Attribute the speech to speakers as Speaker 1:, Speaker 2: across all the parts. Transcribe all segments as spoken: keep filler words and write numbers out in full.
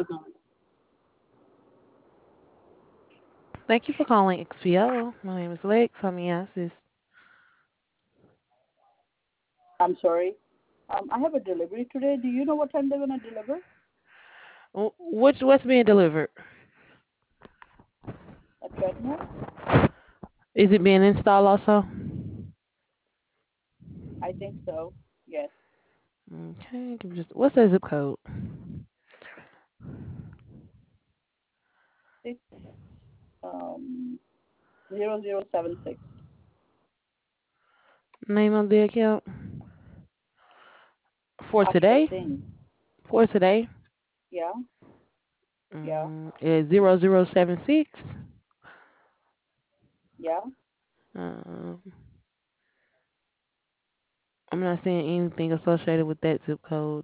Speaker 1: Thank you for calling X P O. My name is Lex. How may I assist?
Speaker 2: I'm sorry. Um, I have a delivery today. Do you know what time they're gonna deliver?
Speaker 1: Wh- Which what's being delivered?
Speaker 2: A treadmill?
Speaker 1: Is it being installed also?
Speaker 2: I think so. Yes.
Speaker 1: Okay, give me just what's the zip code?
Speaker 2: Six um zero zero seven six.
Speaker 1: Name on the account for
Speaker 2: Asha
Speaker 1: today?
Speaker 2: Singh.
Speaker 1: For today?
Speaker 2: Yeah. Yeah.
Speaker 1: Mm, is zero zero seven six.
Speaker 2: Yeah.
Speaker 1: Um, I'm not seeing anything associated with that zip code.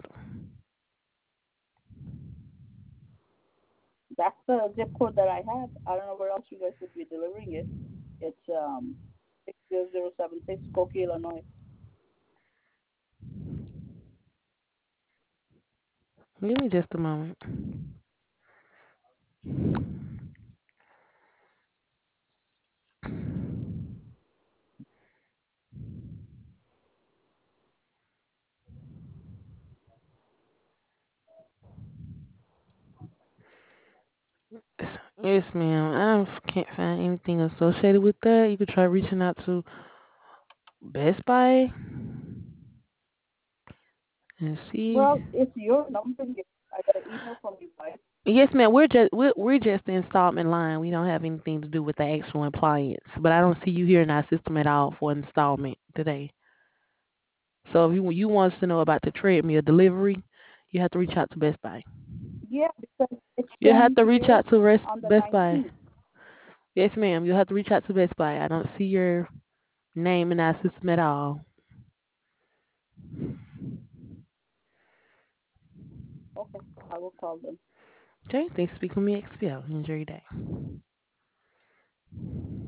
Speaker 2: That's the zip code that I have. I don't know where else you guys would be delivering it. It's um six zero zero seven six Skokie, Illinois.
Speaker 1: Give me just a moment. Yes, ma'am. I f- can't find anything associated with that. You could try reaching out to Best Buy and see.
Speaker 2: Well, it's your number here. I got an email from you guys.
Speaker 1: Yes, ma'am. We're just we're, we're just the installment line. We don't have anything to do with the actual appliance. But I don't see you here in our system at all for installment today. So if you you want us to know about the treadmill delivery, you have to reach out to Best Buy.
Speaker 2: Yeah, because it's
Speaker 1: You have
Speaker 2: showing
Speaker 1: to reach
Speaker 2: here
Speaker 1: out to Res-
Speaker 2: on the
Speaker 1: Best Buy.
Speaker 2: nineteenth.
Speaker 1: Yes, ma'am. You have to reach out to Best Buy. I don't see your name in our system at all.
Speaker 2: Okay, I will call them.
Speaker 1: Okay, thanks for speaking with me, X P L. Enjoy your day.